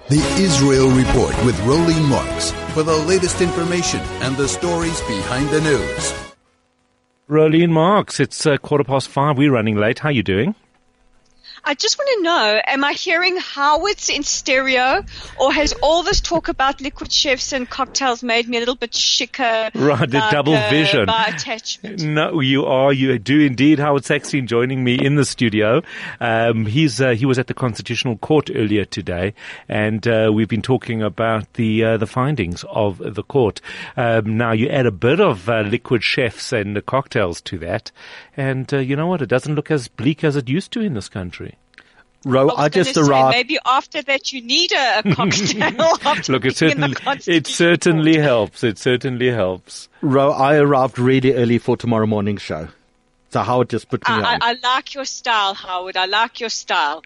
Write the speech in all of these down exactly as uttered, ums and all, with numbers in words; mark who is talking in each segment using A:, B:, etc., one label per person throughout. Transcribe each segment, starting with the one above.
A: The Israel Report with Rolene Marks for the latest information and the stories behind the news.
B: Rolene Marks, it's uh, quarter past five. We're running late. How are you doing?
C: I just want to know, am I hearing Howard's in stereo, or has all this talk about liquid chefs and cocktails made me a little bit chicker?
B: Right, the
C: like,
B: double
C: uh,
B: vision.
C: By attachment.
B: No, you are. You do indeed. Howard Sackstein joining me in the studio. Um, he's uh, he was at the Constitutional Court earlier today, and uh, we've been talking about the uh, the findings of the court. Um, now, you add a bit of uh, liquid chefs and the cocktails to that, and uh, you know what? It doesn't look as bleak as it used to in this country.
D: Ro, I, I just arrived.
C: Say, maybe after that you need a, a cocktail.
B: Look, it certainly, it certainly helps. It certainly helps.
D: Ro, I arrived really early for tomorrow morning's show. So Howard just put me
C: I,
D: on.
C: I, I like your style, Howard. I like your style.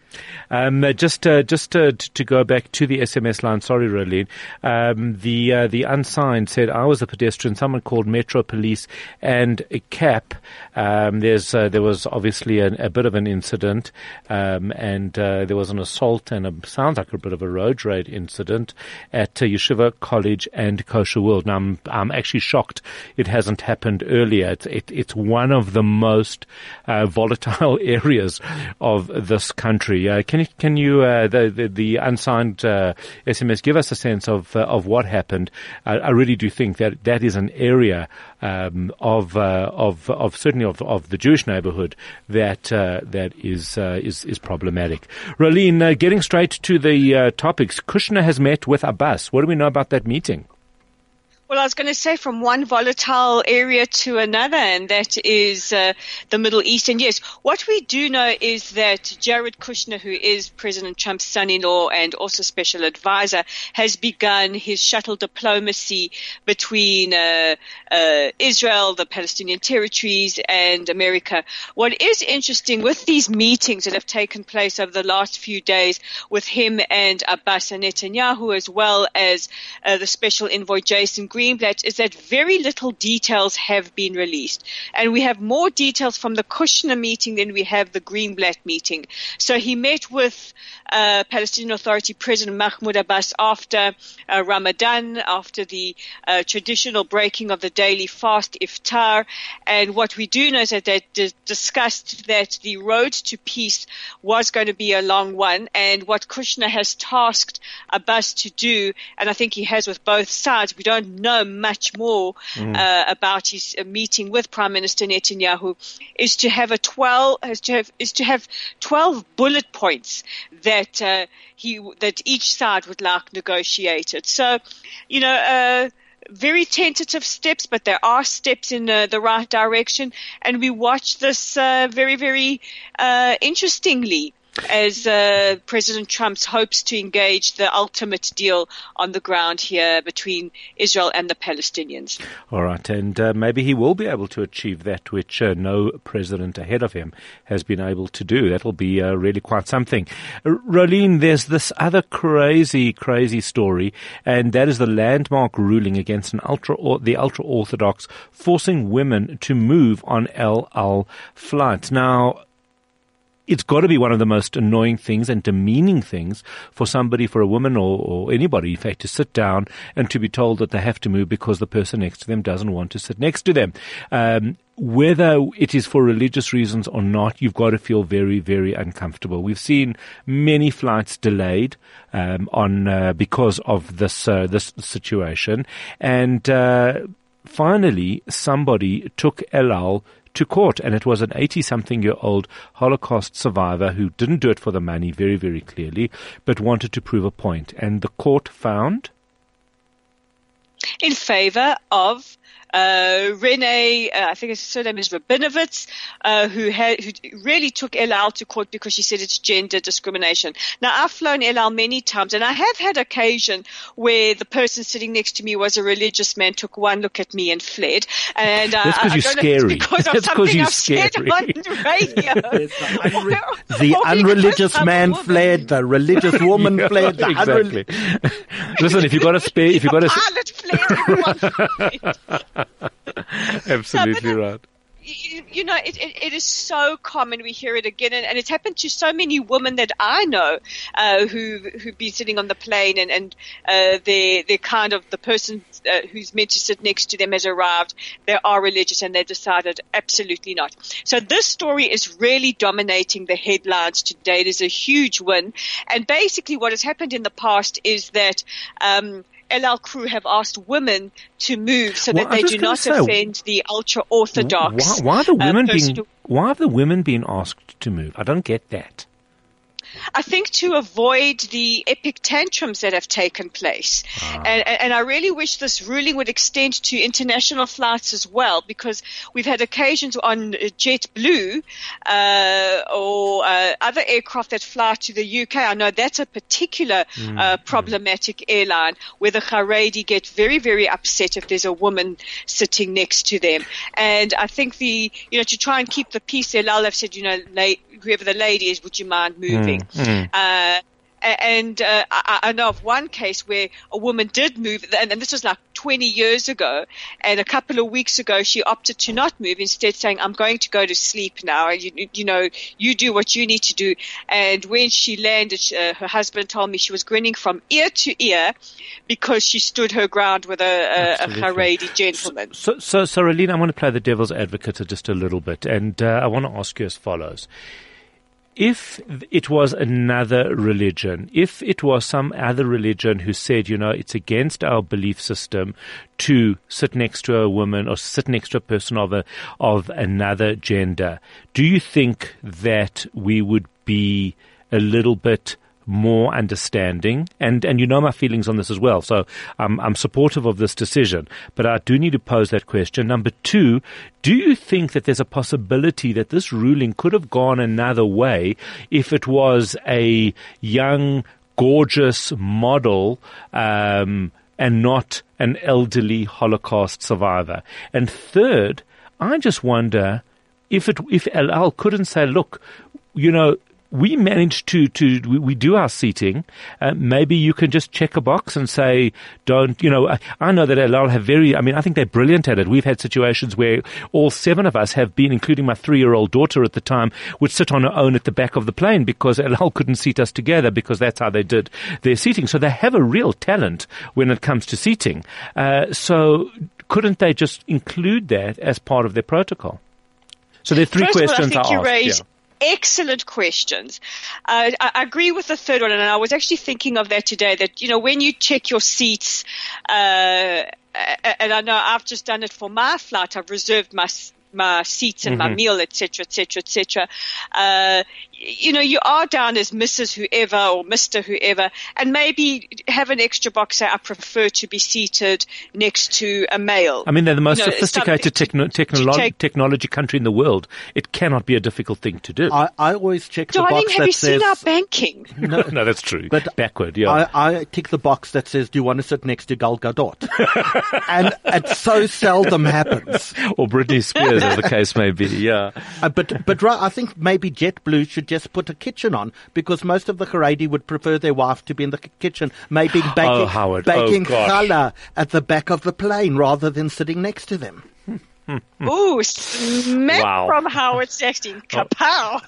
B: Um, uh, just, uh, just uh, t- to go back to the S M S line. Sorry, Rolene. Um, the uh, the unsigned said I was a pedestrian. Someone called Metro Police and a C A P. Um, there's uh, there was obviously an, a bit of an incident, um, and uh, there was an assault and a, sounds like a bit of a road rage incident at uh, Yeshiva College and Kosher World. Now I'm I'm actually shocked it hasn't happened earlier. It's it, it's one of the most uh, volatile areas of this country. Uh, can you, can you, uh, the, the, the unsigned, uh, S M S give us a sense of, uh, of what happened? I, I really do think that that is an area, um, of, uh, of, of certainly of, of the Jewish neighborhood that, uh, that is, uh, is, is problematic. Rolene, uh, getting straight to the, uh, topics. Kushner has met with Abbas. What do we know about that meeting?
C: Well, I was going to say from one volatile area to another, and that is uh, the Middle East. And yes, what we do know is that Jared Kushner, who is President Trump's son-in-law and also special advisor, has begun his shuttle diplomacy between uh, uh, Israel, the Palestinian territories, and America. What is interesting with these meetings that have taken place over the last few days with him and Abbas and Netanyahu, as well as uh, the special envoy Jason Greenblatt, is that very little details have been released. And we have more details from the Kushner meeting than we have the Greenblatt meeting. So he met with uh, Palestinian Authority President Mahmoud Abbas after uh, Ramadan, after the uh, traditional breaking of the daily fast, iftar. And what we do know is that they d- discussed that the road to peace was going to be a long one. And what Kushner has tasked Abbas to do, and I think he has with both sides, we don't know much more mm. uh, about his uh, meeting with Prime Minister Netanyahu, is to have a twelve, is to have, is to have twelve bullet points that uh, he that each side would like negotiated. So, you know, uh, very tentative steps, but there are steps in uh, the right direction, and we watch this uh, very, very uh, interestingly, as uh, President Trump hopes to engage the ultimate deal on the ground here between Israel and the Palestinians.
B: All right, and uh, maybe he will be able to achieve that which uh, no president ahead of him has been able to do. That'll be uh, really quite something. Uh, Rolene, there's this other crazy, crazy story, and that is the landmark ruling against an ultra, the ultra-Orthodox forcing women to move on El Al flights. Now, it's got to be one of the most annoying things and demeaning things for somebody, for a woman or, or anybody, in fact, to sit down and to be told that they have to move because the person next to them doesn't want to sit next to them. Um, whether it is for religious reasons or not, you've got to feel very, very uncomfortable. We've seen many flights delayed um, on uh, because of this uh, this situation, and uh, finally somebody took El Al to court, and it was an eighty-something-year-old Holocaust survivor who didn't do it for the money, very, very clearly, but wanted to prove a point. And the court found
C: in favor of uh, Renee, uh, I think his surname is Rabinovitz, uh, who, had, who really took El Al to court because she said it's gender discrimination. Now, I've flown El Al many times, and I have had occasion where the person sitting next to me was a religious man, took one look at me and fled. And uh,
B: That's because you're scary.
C: Because of
B: That's
C: something
B: you're
C: I've
B: scary.
C: said on radio.
D: unre- the unreligious man fled, the religious woman
B: yeah,
D: fled. The
B: exactly.
D: unre-
B: Listen, if you've got a spare, if you've got a
C: pilot fled, everyone fled.
B: Absolutely
C: no,
B: right.
C: you, you know, it, it, it is so common. We hear it again, and, and it's happened to so many women that I know uh, who who've been sitting on the plane, and and uh, they they're kind of the person uh, who's meant to sit next to them has arrived. They are religious, and they've decided absolutely not. So this story is really dominating the headlines today. It is a huge win, and basically what has happened in the past is that. Um, El Al crew have asked women to move so
B: well,
C: that they do not
B: say,
C: offend the ultra-Orthodox.
B: Why, why, are the women
C: uh,
B: being, why have the women been asked to move? I don't get that.
C: I think to avoid the epic tantrums that have taken place. Ah. And, and I really wish this ruling would extend to international flights as well, because we've had occasions on JetBlue uh, or uh, other aircraft that fly to the U K. I know that's a particular mm. uh, problematic airline where the Haredi get very, very upset if there's a woman sitting next to them. And I think the, you know, to try and keep the peace, El Al have said, you know, la- whoever the lady is, would you mind moving? Mm. Mm. Uh, and uh, I, I know of one case where a woman did move, and, and this was like twenty years ago, and a couple of weeks ago she opted to not move, instead saying, I'm going to go to sleep now, and you, you know, you do what you need to do. And when she landed, uh, her husband told me she was grinning from ear to ear because she stood her ground with a, a, a Haredi gentleman.
B: So, so, so, Rolene, I want to play the devil's advocate just a little bit, and uh, I want to ask you as follows. If it was another religion, if it was some other religion who said, you know, it's against our belief system to sit next to a woman or sit next to a person of a, of another gender, do you think that we would be a little bit more understanding? And, and you know my feelings on this as well. So I'm, I'm supportive of this decision, but I do need to pose that question. Number two, do you think that there's a possibility that this ruling could have gone another way if it was a young, gorgeous model, um, and not an elderly Holocaust survivor? And third, I just wonder if it, if El Al couldn't say, look, you know, we managed to, to, we, we do our seating. Uh, maybe you can just check a box and say, don't, you know, I, I know that El Al have very, I mean, I think they're brilliant at it. We've had situations where all seven of us have been, including my three-year-old daughter at the time, would sit on her own at the back of the plane because El Al couldn't seat us together because that's how they did their seating. So they have a real talent when it comes to seating. Uh, so couldn't they just include that as part of their protocol? So there are three
C: First
B: questions
C: all, I think
B: I
C: you
B: asked.
C: raised
B: Yeah.
C: Excellent questions. Uh, I, I agree with the third one, and I was actually thinking of that today, that, you know, when you check your seats, uh, and I know I've just done it for my flight, I've reserved my my seats and mm-hmm. my meal, et cetera, et cetera, et cetera. Uh, you know, you are down as Missus whoever or Mister whoever, and maybe have an extra box say, I prefer to be seated next to a male.
B: I mean, they're the most
C: you know,
B: sophisticated techno- technolo- take, technology country in the world. It cannot be a difficult thing to do.
D: I, I always check the
C: Darling,
D: box
C: have
D: that
C: you
D: says...
C: seen our banking?
B: No, no, that's true.
D: But
B: backward, yeah.
D: I, I tick the box that says, do you want to sit next to Gal Gadot? And it so seldom happens.
B: Or Britney Spears, as the case may be, yeah.
D: Uh, but but right, I think maybe JetBlue should just put a kitchen on, because most of the Haredi would prefer their wife to be in the kitchen, maybe baking,
B: oh, Howard.
D: baking
B: oh,
D: challah at the back of the plane rather than sitting next to them.
C: Ooh, smack
B: wow.
C: from Howard Sexton. Kapow.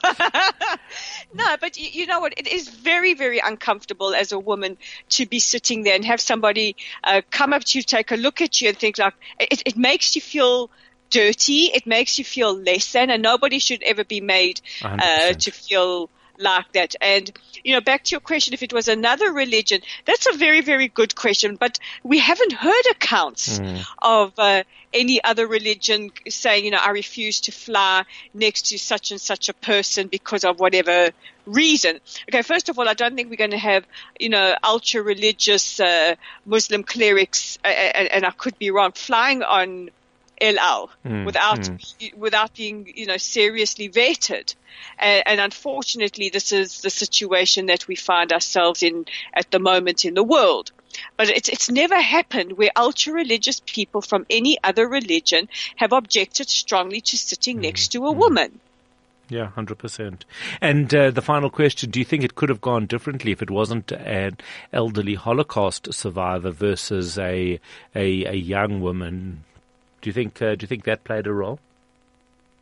C: No, but you, you know what? It is very, very uncomfortable as a woman to be sitting there and have somebody uh, come up to you, take a look at you and think like, it, it makes you feel dirty. It makes you feel less than, and nobody should ever be made uh, to feel like that. And, you know, back to your question, if it was another religion, that's a very, very good question. But we haven't heard accounts mm. of uh, any other religion saying, you know, I refuse to fly next to such and such a person because of whatever reason. Okay, first of all, I don't think we're going to have, you know, ultra-religious uh, Muslim clerics, uh, and, and I could be wrong, flying on El Al mm, without mm. without being, you know, seriously vetted. And, and unfortunately, this is the situation that we find ourselves in at the moment in the world. But it's, it's never happened where ultra-religious people from any other religion have objected strongly to sitting mm, next to a mm. woman.
B: Yeah, one hundred percent. And uh, the final question, do you think it could have gone differently if it wasn't an elderly Holocaust survivor versus a a, a young woman? Do you think uh, do you think that played a role?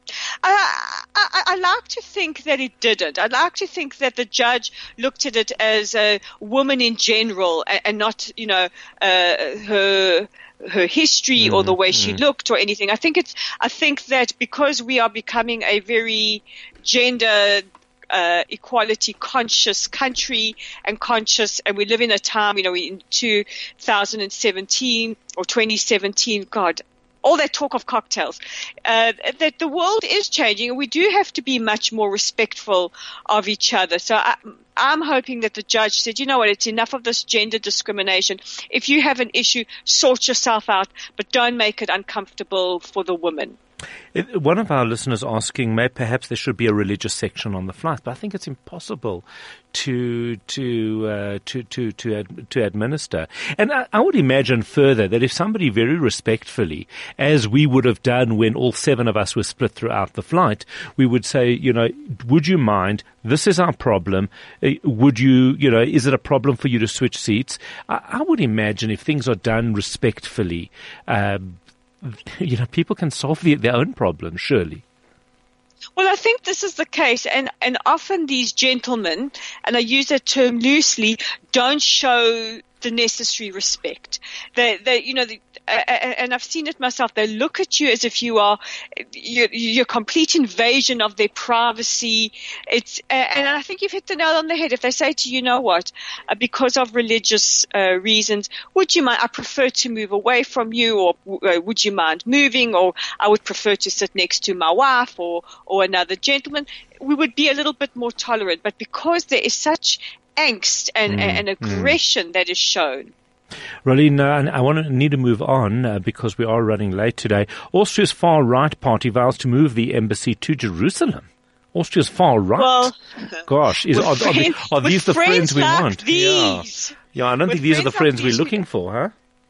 C: I, I, I like to think that it didn't. I like to think that the judge looked at it as a woman in general, and, and not, you know, uh, her her history mm, or the way mm. she looked or anything. I think it's. I think that because we are becoming a very gender Uh, equality conscious country and conscious, and we live in a time, you know, in two thousand seventeen or twenty seventeen, God, all that talk of cocktails, uh, that the world is changing, and we do have to be much more respectful of each other. So I, I'm hoping that the judge said, you know what, it's enough of this gender discrimination. If you have an issue, sort yourself out, but don't make it uncomfortable for the woman.
B: One of our listeners asking, maybe perhaps there should be a religious section on the flight, but I think it's impossible to to uh, to to to, ad, to administer. And I, I would imagine further that if somebody very respectfully, as we would have done when all seven of us were split throughout the flight, we would say, you know, would you mind? This is our problem. Would you, you know, is it a problem for you to switch seats? I, I would imagine if things are done respectfully, Um, you know, people can solve the, their own problems, surely.
C: Well, I think this is the case, and, and often these gentlemen, and I use that term loosely, don't show the necessary respect. They, they, you know, the, uh, and I've seen it myself. They look at you as if you are you're, you're a complete invasion of their privacy. It's, uh, and I think you've hit the nail on the head. If they say to you, you know what, uh, because of religious uh, reasons, would you mind? I prefer to move away from you, or uh, would you mind moving? Or I would prefer to sit next to my wife or or another gentleman. We would be a little bit more tolerant. But because there is such angst and, mm, and aggression mm. that is shown.
B: Rolene, uh, I want to need to move on uh, because we are running late today. Austria's far-right party vows to move the embassy to Jerusalem. Austria's far-right?
C: Well,
B: gosh, is, are,
C: friends,
B: are, are these the friends we
C: like
B: want?
C: These.
B: Yeah. yeah, I don't
C: with
B: think these are the friends
C: like
B: we're looking for, huh?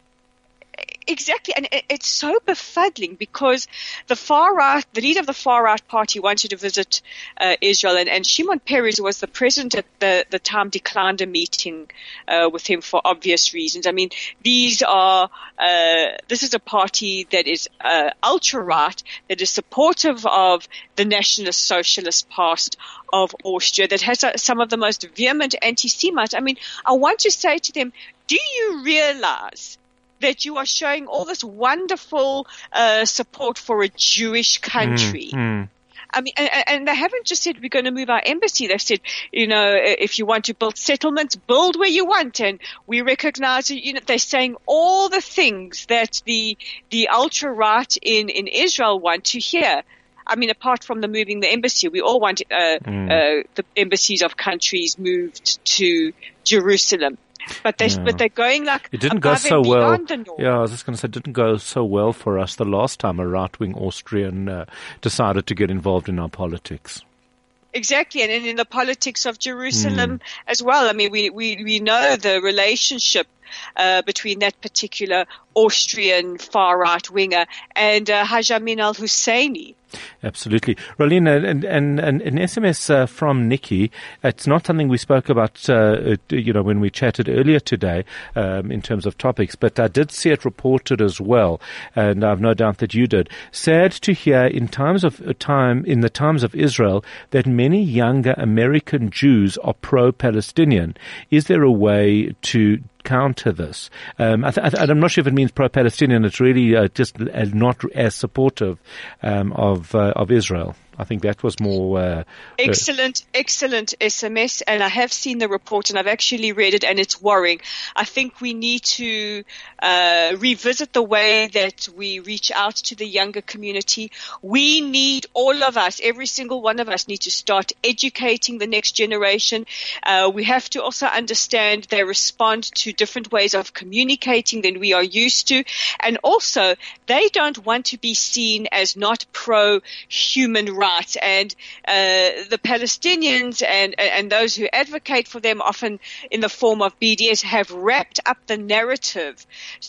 C: Exactly, and it, it's so befuddling because the far right, the leader of the far right party, wanted to visit uh, Israel, and, and Shimon Peres, who was the president at the, the time, declined a meeting uh, with him for obvious reasons. I mean, these are uh, this is a party that is uh, ultra right, that is supportive of the Nationalist Socialist past of Austria, that has uh, some of the most vehement anti-Semites. I mean, I want to say to them, do you realize that you are showing all this wonderful uh, support for a Jewish country? Mm, mm. I mean, and, and they haven't just said we're going to move our embassy. They've said, you know, if you want to build settlements, build where you want, and we recognize, you know, they're saying all the things that the the ultra right in in Israel want to hear. I mean, apart from the moving the embassy, we all want uh, mm. uh, the embassies of countries moved to Jerusalem. But they, yeah. but they're going like
B: it didn't go so well.
C: Yeah,
B: I was just going to say, it didn't go so well for us the last time a right-wing Austrian uh, decided to get involved in our politics.
C: Exactly, and in the politics of Jerusalem mm. as well. I mean, we, we, we know the relationship uh, between that particular Austrian far-right winger and uh, Haj Amin al-Husseini.
B: Absolutely. Rolene, and, and, and an S M S uh, from Nikki. It's not something we spoke about, uh, you know, when we chatted earlier today um, in terms of topics, but I did see it reported as well, and I've no doubt that you did. Sad to hear in times of uh, time, in the times of Israel, that many younger American Jews are pro-Palestinian. Is there a way to counter this? Um, I th- I th- I'm not sure if it means pro-Palestinian. It's really uh, just uh, not as supportive um, of uh, of Israel. I think that was more uh,
C: excellent, uh, excellent S M S, and I have seen the report and I've actually read it, and it's worrying. I think we need to uh, revisit the way that we reach out to the younger community. We need, all of us, every single one of us, need to start educating the next generation. Uh, we have to also understand they respond to different ways of communicating than we are used to, and also they don't want to be seen as not pro-human rights. And uh, the Palestinians and and those who advocate for them, often in the form of B D S, have wrapped up the narrative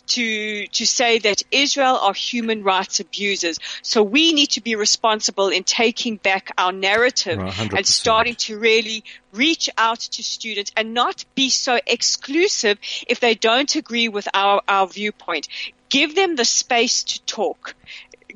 C: to to say that Israel are human rights abusers. So we need to be responsible in taking back our narrative one hundred percent. And starting to really reach out to students and not be so exclusive if they don't agree with our, our viewpoint. Give them the space to talk.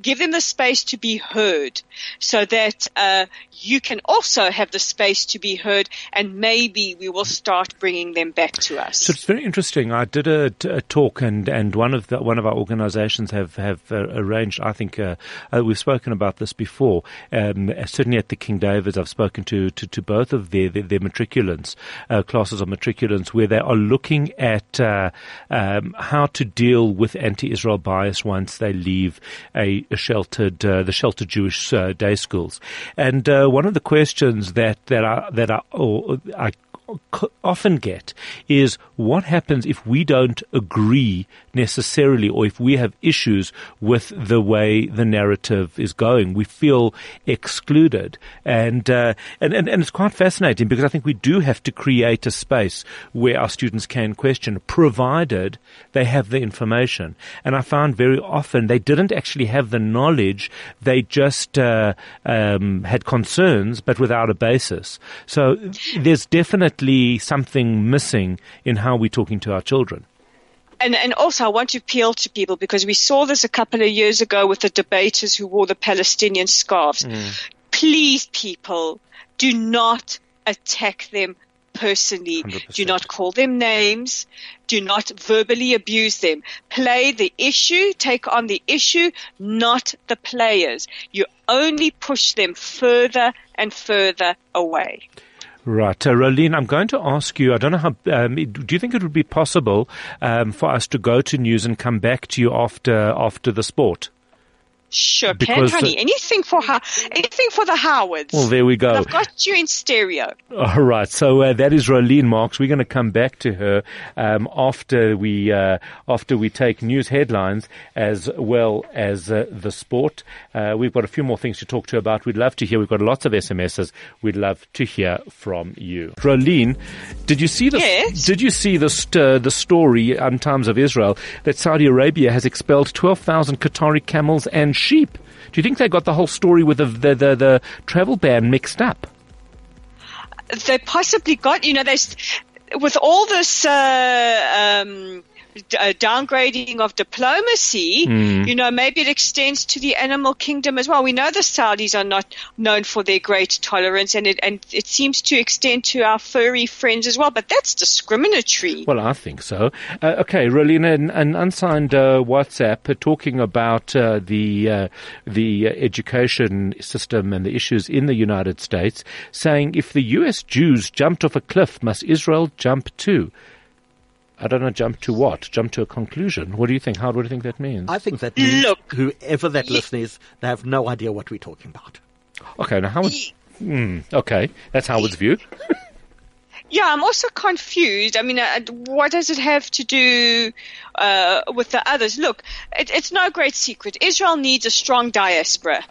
C: give them the space to be heard so that uh, you can also have the space to be heard, and maybe we will start bringing them back to us.
B: So it's very interesting. I did a, a talk, and, and one of the, one of our organizations have, have uh, arranged, I think, uh, uh, we've spoken about this before, um, certainly at the King David's, I've spoken to, to, to both of their, their, their matriculants, uh, classes of matriculants, where they are looking at uh, um, how to deal with anti-Israel bias once they leave a, a sheltered, uh, the sheltered Jewish uh, day schools. And uh, one of the questions that, that are, that are, or I often get is, what happens if we don't agree necessarily, or if we have issues with the way the narrative is going? We feel excluded. And, uh, and, and, and it's quite fascinating, because I think we do have to create a space where our students can question, provided they have the information. And I found very often they didn't actually have the knowledge. They just uh, um, had concerns, but without a basis. So there's definitely something missing in how we're talking to our children.
C: And, and also I want to appeal to people, because we saw this a couple of years ago with the debaters who wore the Palestinian scarves. Mm. Please, people, do not attack them personally. one hundred percent. Do not call them names. Do not verbally abuse them. Play the issue, take on the issue, not the players. You only push them further and further away.
B: Right. Uh, Rolene, I'm going to ask you, I don't know how, um, do you think it would be possible um, for us to go to news and come back to you after after the sport?
C: Sure can, honey. Uh, anything for ha- anything for the Howards.
B: Well, there we go.
C: I've got you in stereo.
B: All right. So uh, that is Rolene Marks. We're going to come back to her um, after we uh, after we take news headlines as well as uh, the sport. Uh, we've got a few more things to talk to her about. We'd love to hear. We've got lots of S M Ses. We'd love to hear from you. Rolene, did you see the
C: yes.
B: Did you see the st- the story on Times of Israel that Saudi Arabia has expelled twelve thousand Qatari camels and sheep? Do you think they got the whole story with the, the, the, the travel ban mixed up?
C: They possibly got, you know, they, with all this uh, um, d- uh, downgrading of diplomacy, mm. you know, maybe it extends to the animal kingdom as well. We know the Saudis are not known for their great tolerance, and it, and it seems to extend to our furry friends as well, but that's discriminatory.
B: Well, I think so. Uh, okay, Rolene, an, an unsigned uh, WhatsApp uh, talking about uh, the uh, the uh, education system and the issues in the United States, saying, if the U S Jews jumped off a cliff, must Israel jump too? I don't know, jump to what? Jump to a conclusion. What do you think? How do you think that means?
D: I think that means
C: Look,
D: whoever that yeah. listener is, they have no idea what we're talking about.
B: Okay, now Howard. Mm, okay, that's Howard's view.
C: Yeah, I'm also confused. I mean, uh, what does it have to do uh, with the others? Look, it, it's no great secret. Israel needs a strong diaspora.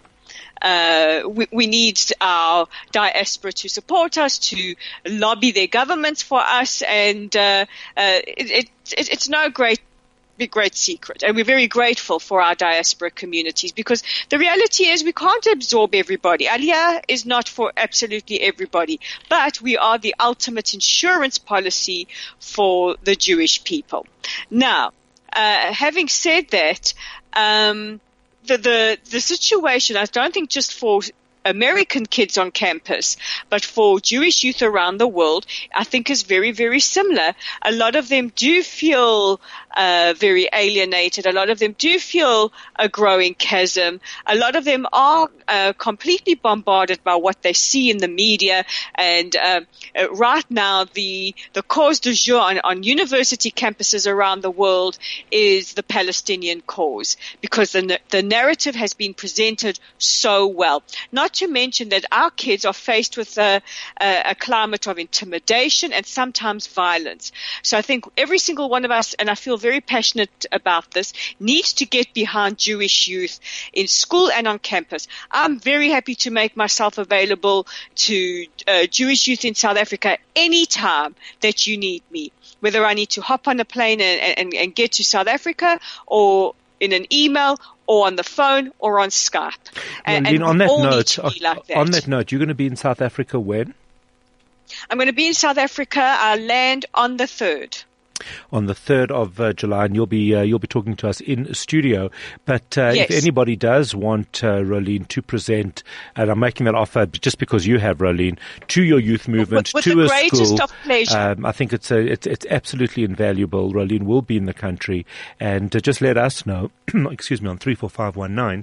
C: Uh, we, we need our diaspora to support us, to lobby their governments for us, and uh, uh, it, it, it's no great big great secret. And we're very grateful for our diaspora communities, because the reality is we can't absorb everybody. Aliyah is not for absolutely everybody, but we are the ultimate insurance policy for the Jewish people. Now, uh, having said that, um, The, the, the situation, I don't think just for American kids on campus, but for Jewish youth around the world, I think is very, very similar. A lot of them do feel uh, very alienated. A lot of them do feel a growing chasm. A lot of them are uh, completely bombarded by what they see in the media. And uh, right now, the the cause du jour on, on university campuses around the world is the Palestinian cause, because the the narrative has been presented so well. Not to mention that our kids are faced with a, a, a climate of intimidation and sometimes violence. So I think every single one of us, and I feel very passionate about this, needs to get behind Jewish youth in school and on campus. I'm very happy to make myself available to uh, Jewish youth in South Africa anytime that you need me, whether I need to hop on a plane and, and, and get to South Africa, or in an email, or on the phone, or on Skype.
B: And, well, and on that note, like that. on that note, you're going to be in South Africa when?
C: I'm going to be in South Africa. I land on the third.
B: On the third of uh, July, and you'll be uh, you'll be talking to us in studio. But uh,
C: yes.
B: if anybody does want uh, Rolene to present, and I'm making that offer just because you have Rolene, to your youth movement,
C: with, with
B: to
C: the
B: a
C: greatest
B: school,
C: of pleasure.
B: Um, I think it's a, it's it's absolutely invaluable. Rolene will be in the country, and uh, just let us know. excuse me, on three four five one nine.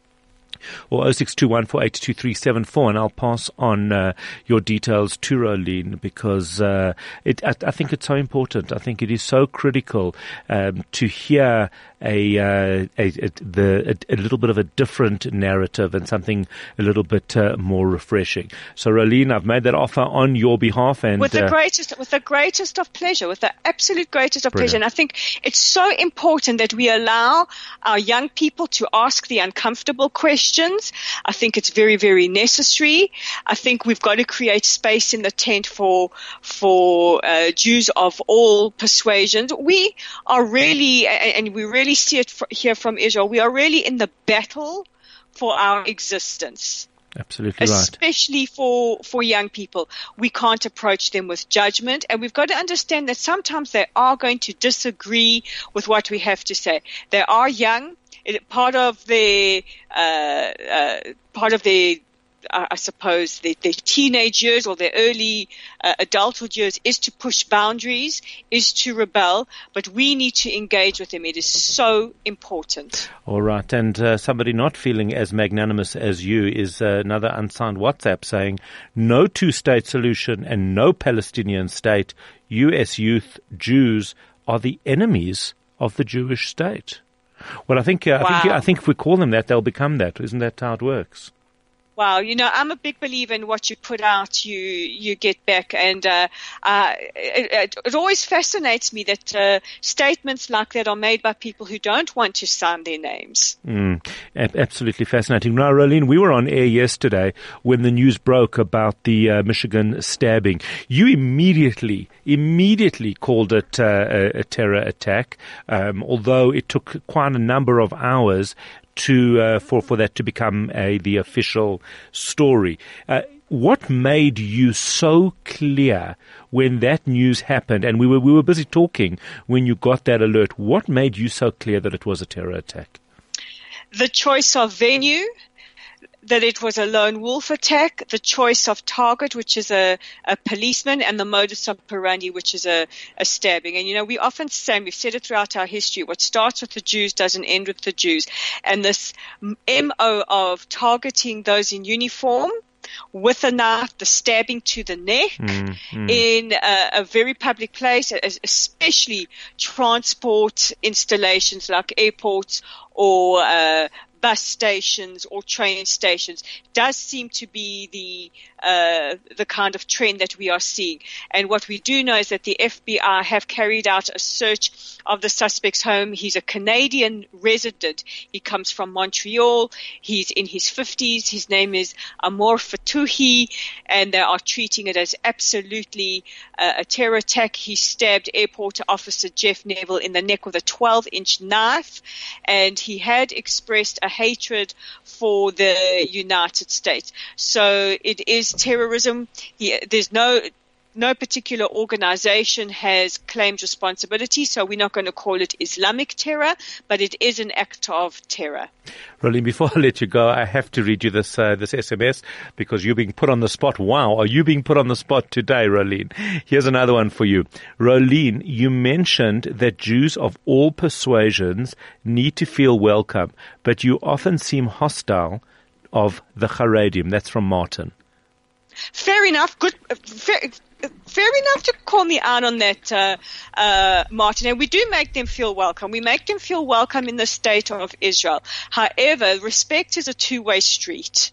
B: Or oh six two one four eight two three seven four, and I'll pass on uh, your details to Rolene because uh, it, I, I think it's so important. I think it is so critical um, to hear a, uh, a, a the a, a little bit of a different narrative and something a little bit uh, more refreshing. So, Rolene, I've made that offer on your behalf, and
C: with the
B: uh,
C: greatest, with the greatest of pleasure, with the absolute greatest of
B: Brilliant.
C: pleasure. And I think it's so important that we allow our young people to ask the uncomfortable questions. I think it's very, very necessary. I think we've got to create space in the tent for for uh, Jews of all persuasions. We are really, and we really see it here from Israel, we are really in the battle for our existence.
B: Absolutely right.
C: Especially for, for young people. We can't approach them with judgment, and we've got to understand that sometimes they are going to disagree with what we have to say. They are young. It, part of their, uh, uh, part of their, uh, I suppose, their, their teenage years or their early uh, adulthood years is to push boundaries, is to rebel, but we need to engage with them. It is so important.
B: All right. And uh, somebody not feeling as magnanimous as you is uh, another unsigned WhatsApp saying, no two-state solution and no Palestinian state. U S youth, Jews are the enemies of the Jewish state. Well, I think, uh,
C: wow.
B: I think I think if we call them that, they'll become that. Isn't that how it works?
C: Wow, you know, I'm a big believer in what you put out, you you get back, and uh, uh, it, it, it always fascinates me that uh, statements like that are made by people who don't want to sign their names.
B: Mm, absolutely fascinating. Now, Rolene, we were on air yesterday when the news broke about the uh, Michigan stabbing. You immediately, immediately called it uh, a, a terror attack, um, although it took quite a number of hours to uh, for for that to become a the official story. Uh, what made you so clear when that news happened, and we were we were busy talking when you got that alert? What made you so clear that it was a terror attack?
C: The choice of venue, that it was a lone wolf attack, the choice of target, which is a, a policeman, and the modus operandi, which is a, a stabbing. And, you know, we often say, and we've said it throughout our history, what starts with the Jews doesn't end with the Jews. And this M O of targeting those in uniform with a knife, the stabbing to the neck mm, mm. in a, a very public place, especially transport installations like airports or uh, bus stations or train stations, does seem to be the uh, the kind of trend that we are seeing. And what we do know is that the F B I have carried out a search of the suspect's home. He's a Canadian resident. He comes from Montreal. He's in his fifties. His name is Amor Fatuhi, and they are treating it as absolutely uh, a terror attack. He stabbed airport officer Jeff Neville in the neck with a twelve-inch knife, and he had expressed a hatred for the United States. So it is terrorism. He, there's no no particular organization has claimed responsibility, so we're not going to call it Islamic terror, but it is an act of terror.
B: Rolene, before I let you go, I have to read you this uh, this S M S because you're being put on the spot. Wow, are you being put on the spot today, Rolene? Here's another one for you. Rolene, you mentioned that Jews of all persuasions need to feel welcome, but you often seem hostile of the Haredim. That's from Martin.
C: Fair enough. Good. Fair, fair enough to call me out on that, uh, uh, Martin. And we do make them feel welcome. We make them feel welcome in the state of Israel. However, respect is a two-way street.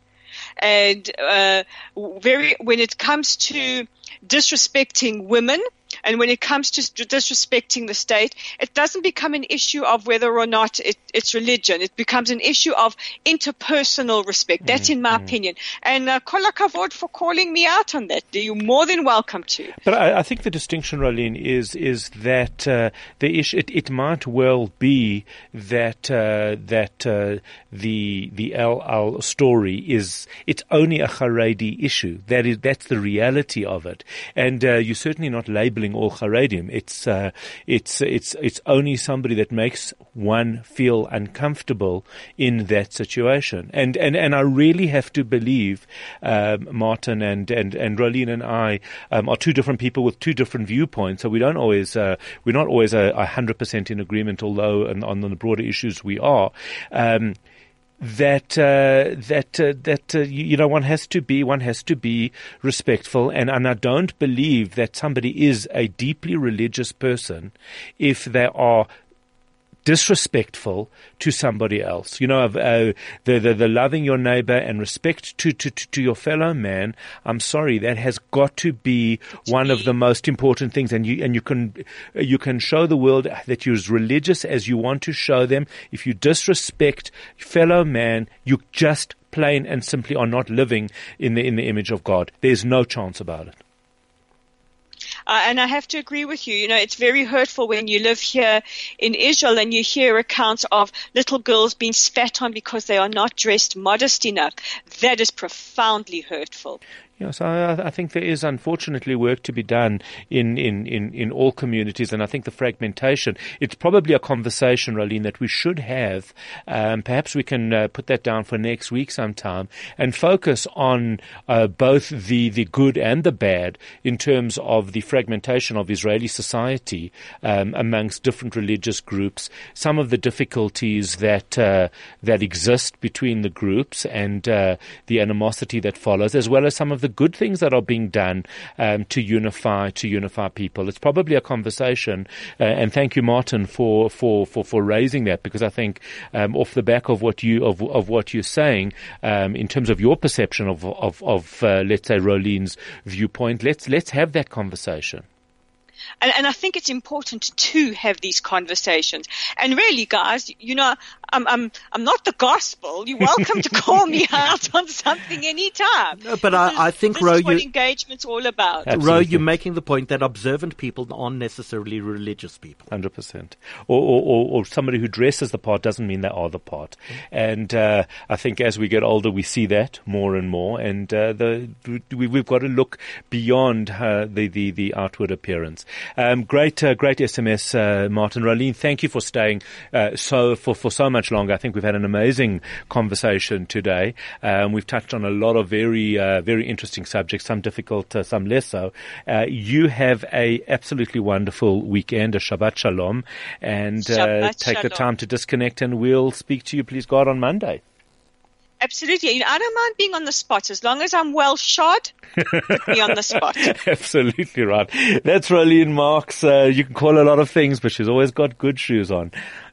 C: And uh, very when it comes to disrespecting women, and when it comes to disrespecting the state, it doesn't become an issue of whether or not it, it's religion. It becomes an issue of interpersonal respect. That's in my mm-hmm. opinion. And uh, kol hakavod for calling me out on that. You're more than welcome to.
B: But I, I think the distinction, Rolene, is is that uh, the issue. It, it might well be that uh, that uh, the the El Al story is it's only a Haredi issue. That is that's the reality of it. And uh, you're certainly not labeling bullying all Haredim. It's uh, it's it's it's only somebody that makes one feel uncomfortable in that situation. And and and I really have to believe um, Martin and and and Rolene and I um, are two different people with two different viewpoints. So we don't always uh, we're not always a hundred percent in agreement. Although on, on the broader issues we are. Um, That uh, that uh, that uh, you, you know one has to be one has to be respectful, and, and I don't believe that somebody is a deeply religious person if they are disrespectful to somebody else. You know, uh, the, the the loving your neighbor and respect to, to to your fellow man. I'm sorry, that has got to be one of the most important things. And you and you can you can show the world that you're as religious as you want to show them. If you disrespect fellow man, you just plain and simply are not living in the in the image of God. There's no chance about it.
C: Uh, and I have to agree with you. You know, it's very hurtful when you live here in Israel and you hear accounts of little girls being spat on because they are not dressed modest enough. That is profoundly hurtful.
B: Yes, I, I think there is unfortunately work to be done in, in, in, in all communities, and I think the fragmentation, it's probably a conversation, Rolene, that we should have. Um, perhaps we can uh, put that down for next week sometime and focus on uh, both the, the good and the bad in terms of the fragmentation of Israeli society um, amongst different religious groups, some of the difficulties that uh, that exist between the groups and uh, the animosity that follows, as well as some of the good things that are being done um, to unify to unify people. It's probably a conversation, uh, and thank you, Martin, for for, for, for raising that, because I think um, off the back of what you of of what you're saying, um, in terms of your perception of of, of uh, let's say Rolene's viewpoint, let's let's have that conversation.
C: And, and I think it's important to have these conversations. And really, guys, you know, I'm I'm I'm not the gospel. You're welcome to call me out on something anytime.
D: No, but I, I think,
C: this
D: Ro,
C: is what
D: you,
C: engagement's all about.
D: Ro, you're making the point that observant people aren't necessarily religious people.
B: one hundred percent. Or, or, or somebody who dresses the part doesn't mean they are the part. And uh, I think as we get older, we see that more and more. And uh, the we, we've got to look beyond uh, the, the, the outward appearance. Um, great, uh, great S M S, uh, Martin. Rolene, thank you for staying uh, so for, for so much longer. I think we've had an amazing conversation today. Um, we've touched on a lot of very, uh, very interesting subjects, some difficult, uh, some less so. Uh, you have a absolutely wonderful weekend, a Shabbat Shalom, and uh,
C: Shabbat
B: take
C: Shalom.
B: the time to disconnect, and we'll speak to you, please God, on Monday.
C: Absolutely. You know, I don't mind being on the spot. As long as I'm well shod, put me on the spot.
B: Absolutely right. That's Rolene Marks. Uh, you can call her a lot of things, but she's always got good shoes on.